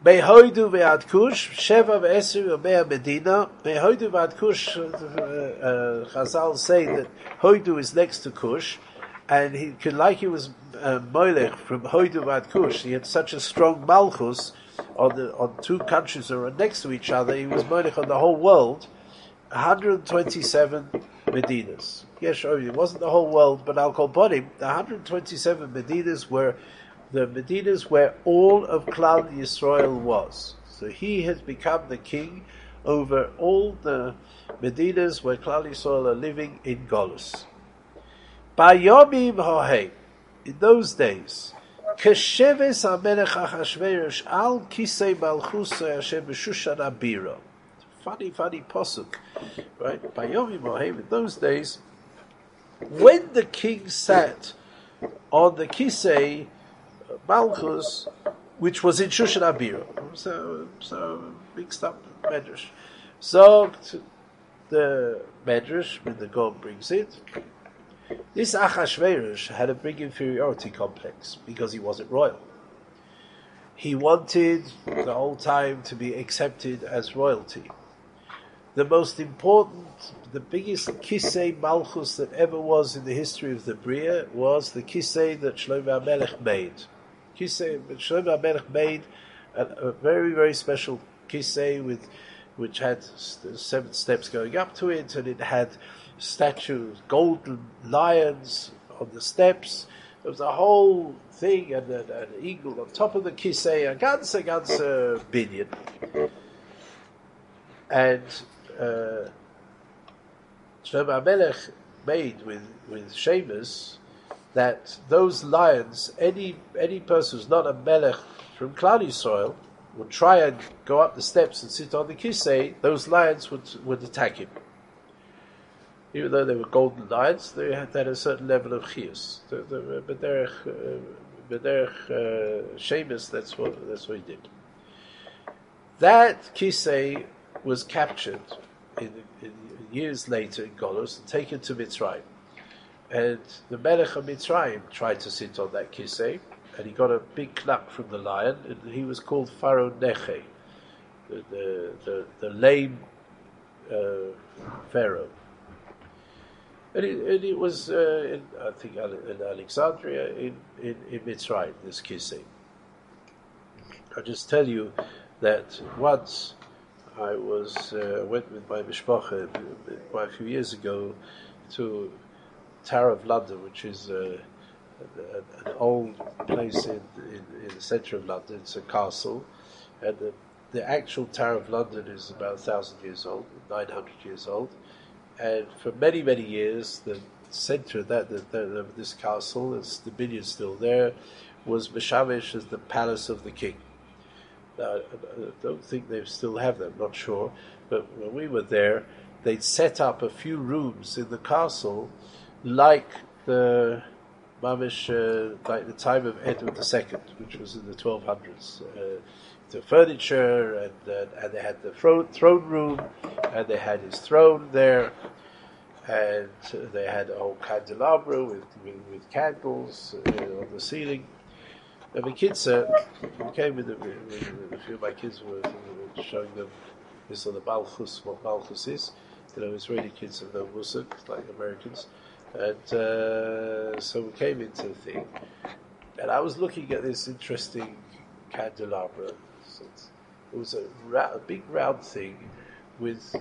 Behoidu ve'ad Kush, Sheva ve'esri ve'mea Medina. Behoidu ve'ad Kush, uh, uh, Chazal say that Hoidu is next to Kush, and he could, like he was uh, Moilech from Hoidu ve'ad Kush, he had such a strong Malchus on the on two countries that were next to each other, he was Moilech on the whole world, one hundred twenty-seven Medinas. Yes, it wasn't the whole world, but Al Kol Ponim, the one hundred twenty-seven Medinas were the Medinas where all of Klal Yisrael was. So he has become the king over all the Medinas where Klal Yisrael are living in Golus. Bayomim Hohei, in those days, Kesheves HaMelech Achashverosh Al Kisei Malchusei Hashem B'Shushan Abira. Funny, funny posuk, right? Bayomim Hohei, in those days, when the king sat on the Kisei Malchus, which was in Shushan Abira, so so mixed up medrash. So the medrash, when the God brings it, this Achashverosh had a big inferiority complex because he wasn't royal. He wanted the whole time to be accepted as royalty. The most important, the biggest Kisei Malchus that ever was in the history of the Bria was the Kisei that Shlomo HaMelech made. Kisei, Shlomo HaMelech made a, a very, very special Kisei with, which had seven steps going up to it, and it had statues, golden lions on the steps. There was a whole thing, and an, an eagle on top of the Kisei, a ganze, ganze binyan. And uh, Shlomo HaMelech made with, with Shemus that those lions, any any person who's not a melech from Klal Yisrael would try and go up the steps and sit on the kisei, those lions would would attack him. Even though they were golden lions, they had, had a certain level of chiyus. But they're Shemus, that's what that's what he did. That kisei was captured in, in years later in Golos and taken to Mitzrayim. And the Melech of Mitzrayim tried to sit on that kisei, and he got a big knack from the lion, and he was called Pharaoh Neche, the the, the, the lame uh, Pharaoh. And it, and it was, uh, in, I think, in Alexandria, in, in, in Mitzrayim, this kisei. I'll just tell you that once I was uh, went with my mishpacha quite a few years ago to Tower of London, which is uh, an old place in, in, in the centre of London. It's a castle, and the, the actual Tower of London is about a thousand years old, nine hundred years old, and for many many years, the centre of that, the, the, of this castle, it's the binyan still there, was Meshamesh as the palace of the king. Now, I don't think they still have that, I'm not sure, but when we were there, they'd set up a few rooms in the castle like the Mamish, uh, like the time of Edward the Second, which was in the twelve hundreds. Uh, the furniture, and uh, and they had the throne, throne room, and they had his throne there, and they had a whole candelabra with, with, with candles uh, on the ceiling. And the kids uh, we came with, the, with, with a few of my kids were, were showing them this on the Malchus, what Malchus is. You know, Israeli kids have no musik, like Americans. And uh, so we came into the thing, and I was looking at this interesting candelabra. So it was a, ra- a big round thing with, it,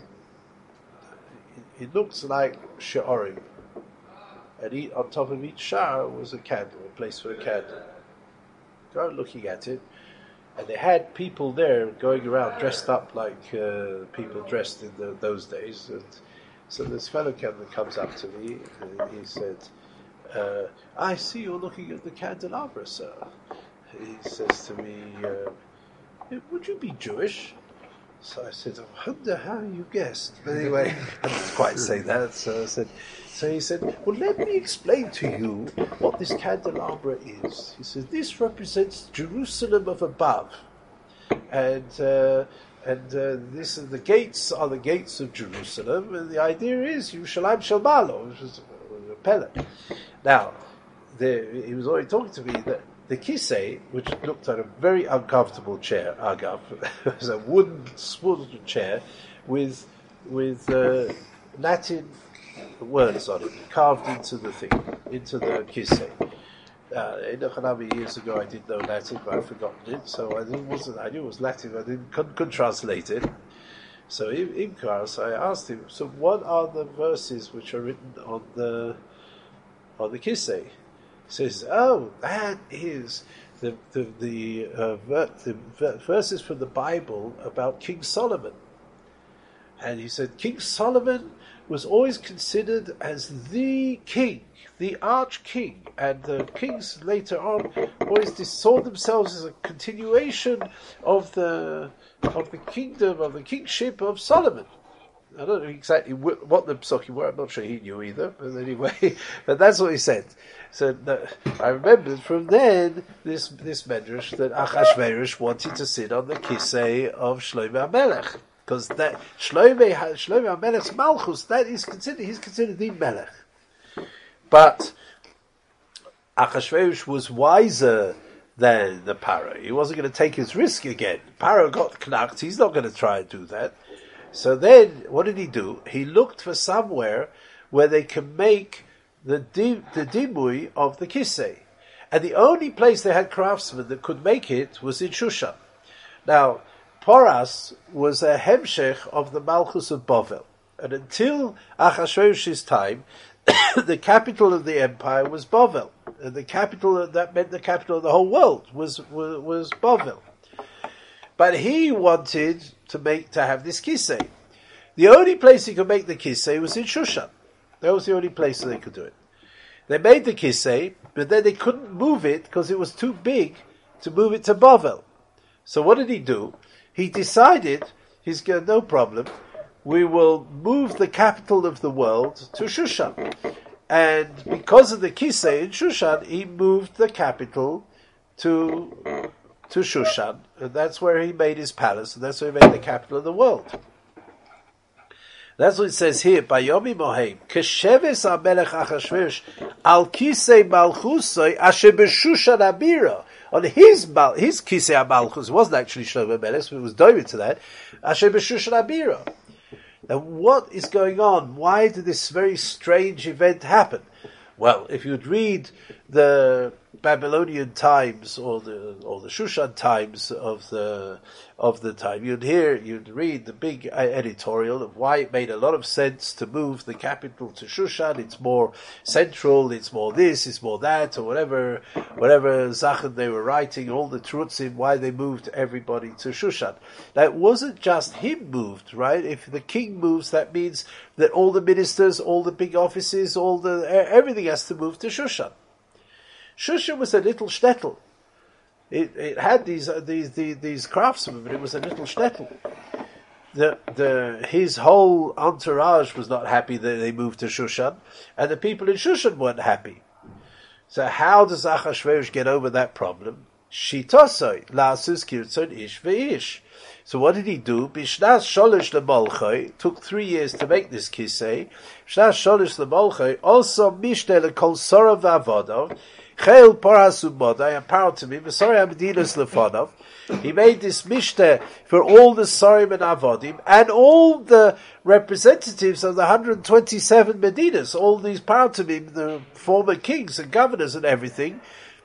it looks like sha'arim, and he, on top of each sha'ar was a candle, a place for a candle. Go looking at it, and they had people there going around dressed up like uh, people dressed in the, those days. And so this fellow comes up to me and he said, uh, I see you're looking at the candelabra, sir. He says to me, uh, would you be Jewish? So I said, I wonder how you guessed. But anyway, I didn't quite say that. So I said, so he said, well, let me explain to you what this candelabra is. He says, this represents Jerusalem of above. And uh, and uh, this the gates are the gates of Jerusalem, and the idea is Yerushalayim Shel Malo, which is a repellent. Now, the, he was already talking to me that the kisei, which looked like a very uncomfortable chair, agav, it was a wooden, wooden chair with with uh, Latin words on it, carved into the thing, into the kisei. Uh, in the Hanabi years ago, I didn't know Latin, but I've forgotten it, so I didn't, wasn't, I knew it was Latin, but I didn't, couldn't, couldn't translate it. So in, in class, I asked him, so what are the verses which are written on the on the kisei? He says, oh, that is the the the, uh, ver- the ver- verses from the Bible about King Solomon. And he said, King Solomon was always considered as the king, the arch king, and the kings later on always saw themselves as a continuation of the of the kingdom, of the kingship of Solomon. I don't know exactly what the psukim were. I'm not sure he knew either. But anyway, but that's what he said. So uh, I remembered from then this this medrash that Achashverosh wanted to sit on the kisei of Shlomo HaMelech, because that Shlomo Shlomo HaMelech's malchus, that is considered he's considered the melech. But Achashverosh was wiser than the Paro. He wasn't going to take his risk again. Paro got knacked. He's not going to try and do that. So then, what did he do? He looked for somewhere where they can make the di- the dimui of the kisei. And the only place they had craftsmen that could make it was in Shushan. Now, Poras was a hemshech of the Malchus of Bavel. And until Achashverosh's time, the capital of the empire was Bavel. And the capital, that meant the capital of the whole world, was, was, was Bavel. But he wanted to make, to have this kisei. The only place he could make the kisei was in Shushan. That was the only place that they could do it. They made the kisei, but then they couldn't move it because it was too big to move it to Bavel. So what did he do? He decided, he's got no problem, we will move the capital of the world to Shushan. And because of the kisei in Shushan, he moved the capital to to Shushan, and that's where he made his palace, and that's where he made the capital of the world. That's what it says here, Bayomi Mohem, Kesheves HaMelech Achashverosh, Al Kisei Malchusoi, Asher B'Shushan Abira. On his, his Kisei HaMalchus, it wasn't actually Shlomo Melech, but it was diving to that, Asher B'Shushan Abira. Now what is going on? Why did this very strange event happen? Well, if you'd read the Babylonian times or the or the Shushan times of the of the time, you'd hear you'd read the big editorial of why it made a lot of sense to move the capital to Shushan. It's more central. It's more this. It's more that, or whatever whatever Zachen they were writing. All the trutzim why they moved everybody to Shushan. Now it wasn't just him moved, right? If the king moves, that means that all the ministers, all the big offices, all the everything has to move to Shushan. Shushan was a little shtetl. It, it had these, uh, these these these craftsmen, but it was a little shtetl. The the his whole entourage was not happy that they moved to Shushan, and the people in Shushan weren't happy. So how does Achashverosh get over that problem? Shitosoi lasus kirtzon ish veish. So what did he do? Bishnas sholish lemalchoi, took three years to make this kisei. Bishnas sholish lemalchoi also mishte lekol sorav v'avodov. Chel Poras Umodai, and power to me, V'sorei Amedinas Lefonov. He made this mishte for all the Sorim and Avodim, and all the representatives of the one hundred twenty-seven Medinas, all these Paratimim, the former kings and governors and everything.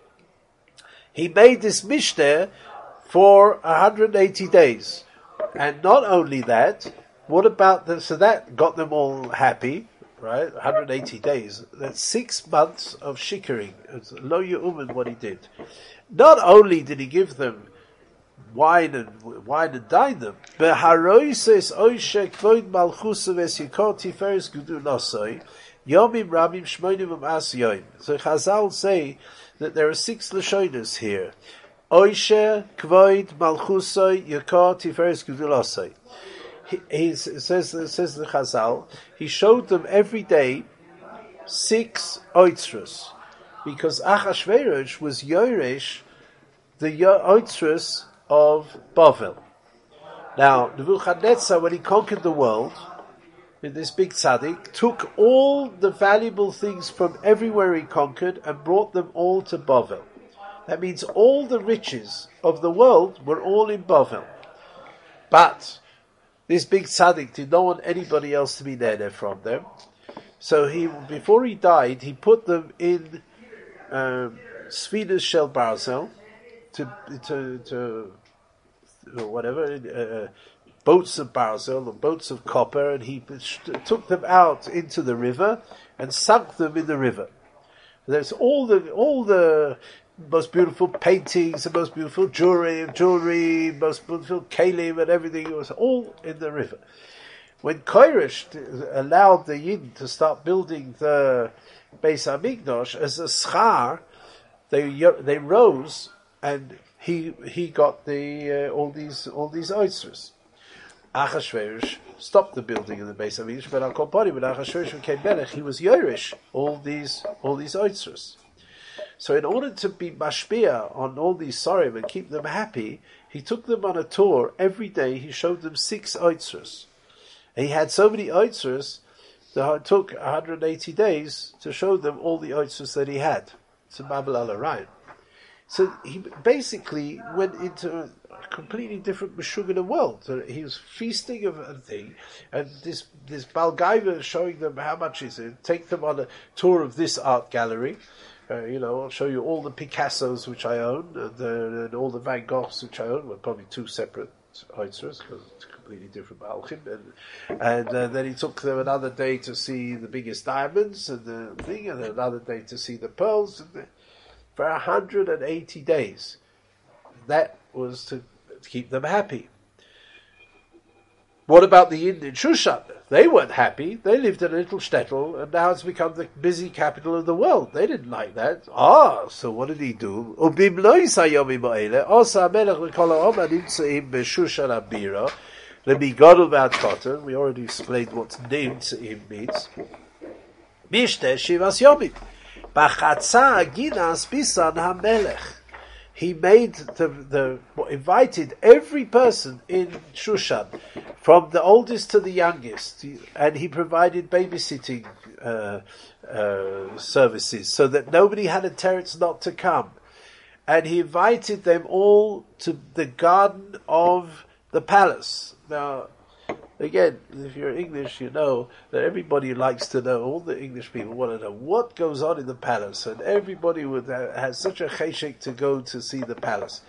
He made this mishte for one hundred eighty days. And not only that, what about the, so that got them all happy, right? one hundred eighty days. That's six months of shikering. It's lo yu'uman what he did. Not only did he give them wine and wine and dine them, but haroises oishek void malchusa vesikor tiferes gudu nosoi yomim rabim shmoinim u'mas yoim. So Chazal say that there are six lashonas here. Oishe kvoid malchusoi yakor tiferes gudu nosoi. He, he says, says the Chazal, he showed them every day six oitzrus, because Achashverosh was Yoresh, the oitzrus of Bavel. Now, Nebuchadnezzar, when he conquered the world, in this big tzaddik, took all the valuable things from everywhere he conquered and brought them all to Bavel. That means all the riches of the world were all in Bavel. But this big tzaddik did not want anybody else to be there from them. So he, before he died, he put them in um, Sfinas Shel Barzel, to, to, to, whatever, uh, boats of Barzel, or boats of copper, and he took them out into the river and sunk them in the river. There's all the, all the most beautiful paintings, the most beautiful jewelry, jewelry, most beautiful kalim and everything. It was all in the river. When Koresh allowed the Yidden to start building the Beis Hamikdash as a schar, they they rose and he he got the uh, all these all these oysters. Achashverosh stopped the building of the Beis Hamikdash, but Al Kol Panim, when Achashverosh became Melech, he was Yerush all these all these oysters. So in order to be mashpia on all these Sarim and keep them happy, he took them on a tour. Every day he showed them six oysters. And he had so many oysters that it took one hundred eighty days to show them all the oysters that he had. It's a Babel al-Arayan. So he basically went into a completely different Meshuggah world. So he was feasting of a thing, and this this Balgaiva showing them how much is it. Take them on a tour of this art gallery. Uh, you know, I'll show you all the Picassos which I own, and, uh, and all the Van Goghs which I own. Well, probably two separate oysters, because it's completely different Malchim. And, and uh, then he took them another day to see the biggest diamonds and the thing, and another day to see the pearls. And the, for one hundred eighty days. That was to keep them happy. What about the Yidden in Shushan? They weren't happy. They lived in a little shtetl, and now it's become the busy capital of the world. They didn't like that. Ah, so what did he do? We already explained what name him means. He made the, the, invited every person in Shushan, from the oldest to the youngest, and he provided babysitting uh, uh, services so that nobody had a teretz not to come. And he invited them all to the garden of the palace. Now, again, if you're English, you know that everybody likes to know, all the English people want to know what goes on in the palace, and everybody would have, has such a cheshek to go to see the palace.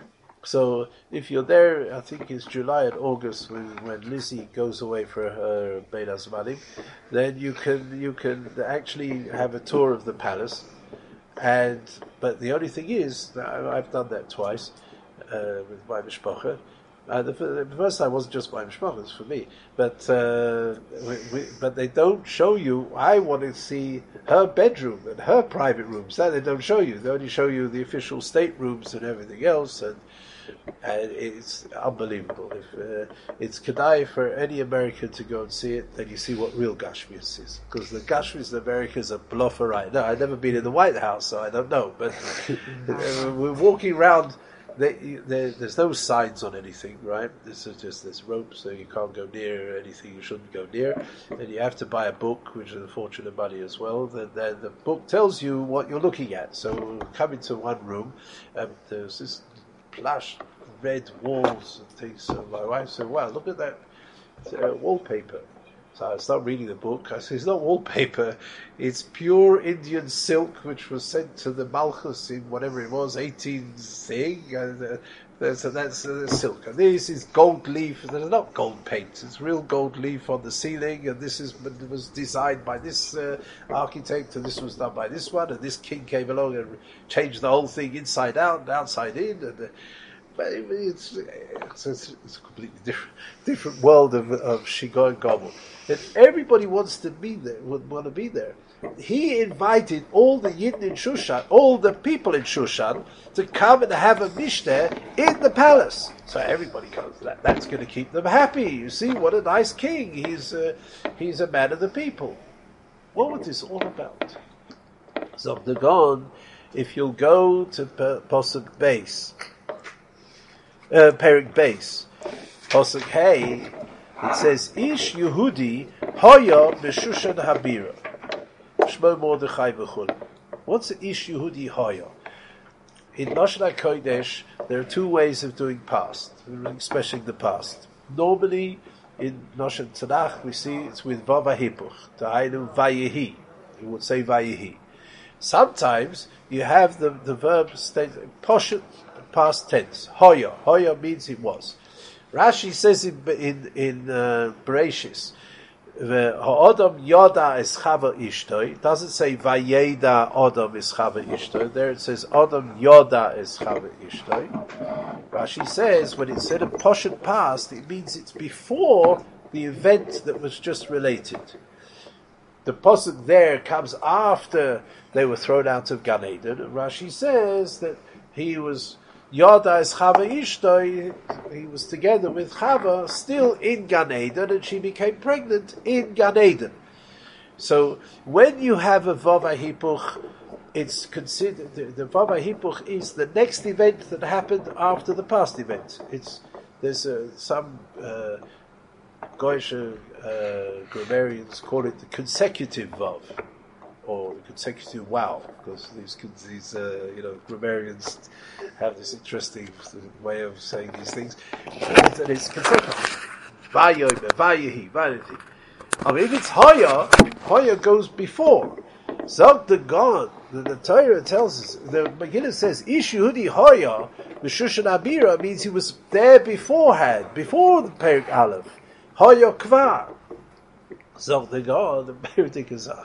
So if you're there, I think it's July and August when, when Lizzie goes away for her Bein Hazmanim, then you can you can actually have a tour of the palace. And but the only thing is, I've done that twice uh, with my mishpacha. Uh, the, the first time wasn't just my mishpacha, it's for me. But uh, we, we, but they don't show you. I want to see her bedroom and her private rooms. That they don't show you. They only show you the official state rooms and everything else. And, and it's unbelievable. If uh, it's kedai for any American to go and see it, then you see what real Gashmius is. Because the Gashmius in America is a bluffer, right? No, I've never been in the White House, so I don't know. But we're walking around. They, they, there's no signs on anything, right? This is just this rope, so you can't go near anything you shouldn't go near. And you have to buy a book, which is a fortune of money as well. Then, then the book tells you what you're looking at. So we come into one room, and there's this plush red walls and things. So my wife said, "Wow, look at that uh, wallpaper." So I start reading the book. I said, "It's not wallpaper. It's pure Indian silk, which was sent to the Malchus in whatever it was, eighteen thing. And, uh, that's uh, that's uh, silk. And this is gold leaf. There's not gold paint. It's real gold leaf on the ceiling. And this is it was designed by this uh, architect, and this was done by this one. And this king came along and changed the whole thing inside out and outside in. And uh, but it's, it's it's a completely different different world of of Shigo and Gobble. And everybody wants to be there, would want to be there. He invited all the Yidden in Shushan, all the people in Shushan, to come and have a mishneh in the palace. So everybody comes. That, that's going to keep them happy. You see, what a nice king. He's uh, he's a man of the people. What was this all about? So Dagon, if you'll go to Posuk Beis, uh, Perik Beis, Posuk Hey, it says, Ish Yehudi Hoya B'Shushan Habira. Shmo Mordechai V'chul. What's Ish Yehudi Hoya? in Lashon HaKodesh, there are two ways of doing past, expressing the past. Normally, in Lashon Tanakh, we see it's with Vav HaHipuch, Ta'aynu Vayehi. You would say Vayehi. Sometimes, you have the, the verb state, Poshet, past tense. Hoya. Hoya means it was. Rashi says in, in, in uh, Bereshis, Ha'odam yoda es chava ishtoi. It doesn't say vayeda odam es chava ishtoi. There it says odam yoda es chava ishtoi. Rashi says when it said a poshet past, it means it's before the event that was just related. The posuk there comes after they were thrown out of Gan Eden. And Rashi says that he was Yoda is Chava Ishtoi, he was together with Chava still in Gan Eden, and she became pregnant in Gan Eden. So when you have a Vav HaHipuch, it's considered, the, the Vav HaHipuch is the next event that happened after the past event. It's, there's uh, some uh, Goyish uh, grammarians call it the consecutive Vav, or consecutive wow, because these these uh, you know grammarians have this interesting way of saying these things, and it's consecutive. Vayomer, vayehi, vayehi. I mean, if it's Hoya, Hoya goes before. Zog the God, the, the Torah tells us, the Megillah says, Ish Yehudi Hoya, Meshushan Abira, means he was there beforehand, before the Perik Aleph. Hoya Kvar. Zog the God, the Perik Azach.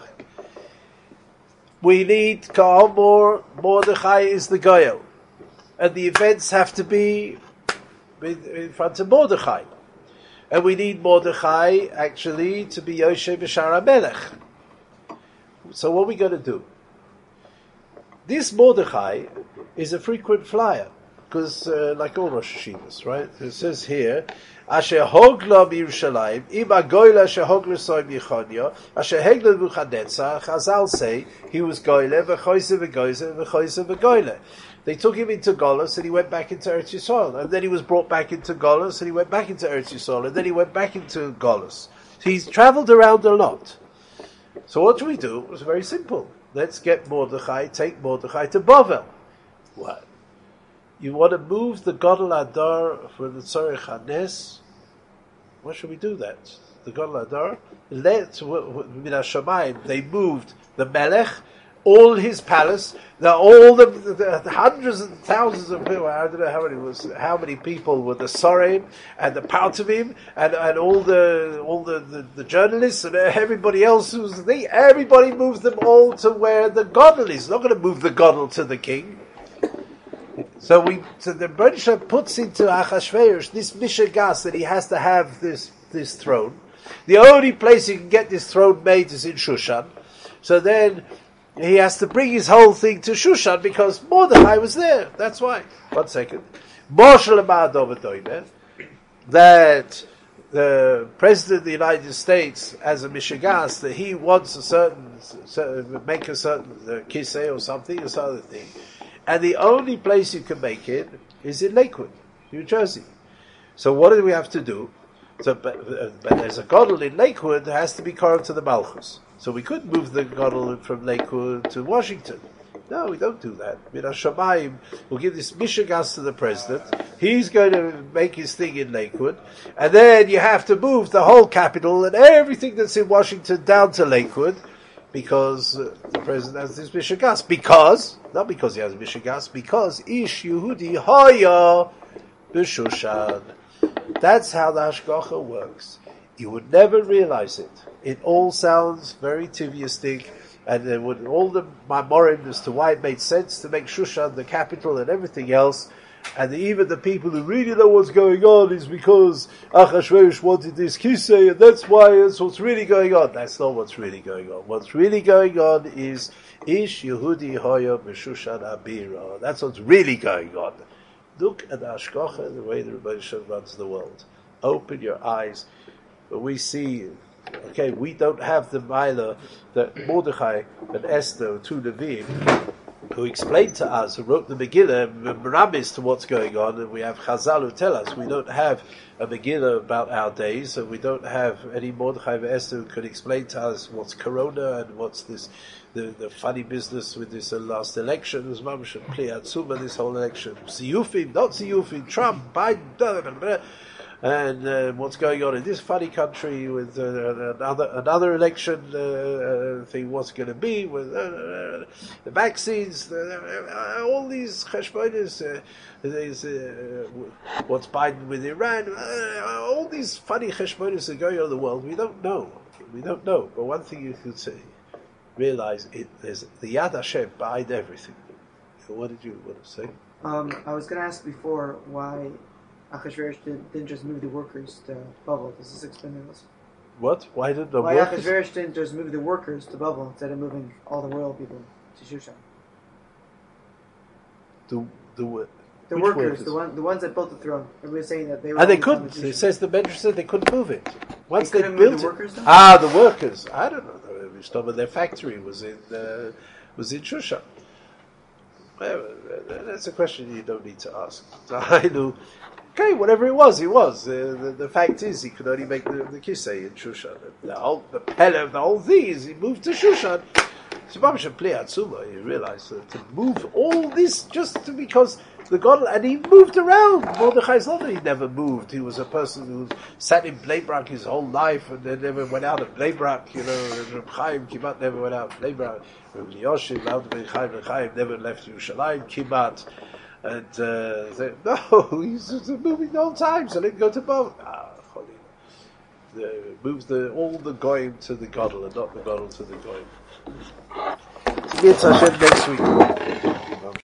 We need Ka'amor, Mordechai is the Goyel. And the events have to be in front of Mordechai. And we need Mordechai, actually, to be Yoshe B'Shar HaMelech. So what are we going to do? This Mordechai is a frequent flyer. Because, uh, like all Rosh Hashivas, right? It says here, Asher hogla b'Yerushalayim, im agoyle asher hogla soy b'Yechonia, asher hegla b'Chanetzach, Chazal say, he was goyle, v'choyse v'goyze, v'choyse v'goyle. They took him into Golus, and he went back into Eretz Yisrael. And then he was brought back into Golus, and he went back into Eretz Yisrael, and then he went back into Golus. So he's traveled around a lot. So what do we do? It was very simple. Let's get Mordechai, take Mordechai to Bavel. What? You want to move the Gadol Adar for the Tzorech HaNes? Why should we do that? The Gadol Adar? Let Min HaShamayim, they moved the Melech, all his palace, the, all the, the, the hundreds and thousands of people, I don't know how many was, how many people were the Sorim and the Pautivim and, and all the all the, the, the journalists and everybody else who was the everybody moved them all to where the Gadol is. Not going to move the Gadol to the king. So we, so the British puts into Achashverosh this mishagas that he has to have this this throne. The only place you can get this throne made is in Shushan. So then he has to bring his whole thing to Shushan because Mordechai was there. That's why. One second. That the President of the United States, as a mishagas, that he wants a certain, make a certain uh, kisei or something, or some other thing. And the only place you can make it is in Lakewood, New Jersey. So what do we have to do? So, but, but there's a Gadol in Lakewood that has to be carved to the Malchus. So we could move the Gadol from Lakewood to Washington. No, we don't do that. Min HaShamayim will give this mishagas to the president. He's going to make his thing in Lakewood. And then you have to move the whole capital and everything that's in Washington down to Lakewood. Because uh, the president has this mishagas. Because, not because he has a mishagas, because Ish Yehudi Hoya B'Shushan. That's how the Hashgacha works. You would never realize it. It all sounds very tiviistic, and there would all the Mamorim as to why it made sense to make Shushan the capital and everything else. And the, even the people who really know what's going on is because Achashverosh wanted this kisei, and that's why that's what's really going on. That's not what's really going on. What's really going on is Ish Yehudi Hoya B'Shushan Abira. That's what's really going on. Look at the Hashgacha, the way the Rebbe Shem runs the world. Open your eyes. But we see, okay, we don't have the Maila that Mordechai and Esther, two Levim, who explained to us, who wrote the Megillah, Rambis to what's going on, and we have Chazal who tell us we don't have a Megillah about our days, and we don't have any Mordechai Esther who can explain to us what's Corona and what's this, the, the funny business with this uh, last election, as Mamash and Pli Atzuma, this whole election, Ziyufim, not Ziyufim, Trump, Biden, blah, blah, blah, and uh, what's going on in this funny country with uh, another another election uh, thing, what's going to be with uh, the vaccines, uh, all these cheshbonis, uh, uh, what's Biden with Iran, uh, all these funny cheshbonis that are going on in the world. We don't know. We don't know. But one thing you can say, realize it, there's the Yad Hashem behind everything. What did you want to say? Um, I was going to ask before why Achashverosh did, didn't just move the workers to Babel. Does this explain this? What? Why did the Why workers? Achashverosh didn't just move the workers to Babel instead of moving all the royal people to Shushan? The the The which workers, workers? the one, the ones that built the throne. Everybody's saying that they were. And they only couldn't. found in It Shushan. says the Medrash said they couldn't move it. Once They they, couldn't move built the it. workers then? Ah, the workers. I don't know. But their factory was in uh, was in Shushan. Well, that's a question you don't need to ask. I knew. Okay, whatever it was, it was. Uh, the, the fact is, he could only make the, the kisei in Shushan. The whole, the pele of the whole thing is he moved to Shushan. So Mamash and Pli Atzuma, you realize that to move all this just to, because the God, and he moved around. Mordechai is not that he never moved. He was a person who sat in Bnei Brak his whole life and then never went out of Bnei Brak. You know, and Reb Chaim Kimat never went out of Bnei Brak. Reb Yoshim, out of Bnei Chaim, Reb Chaim never left Yerushalayim Kimat. And uh, they, no, he's just moving the whole time. So let him go to Bob. Ah, the, moves the all the goyim to the Gadol and not the Gadol to the goyim. So, Hashem next week.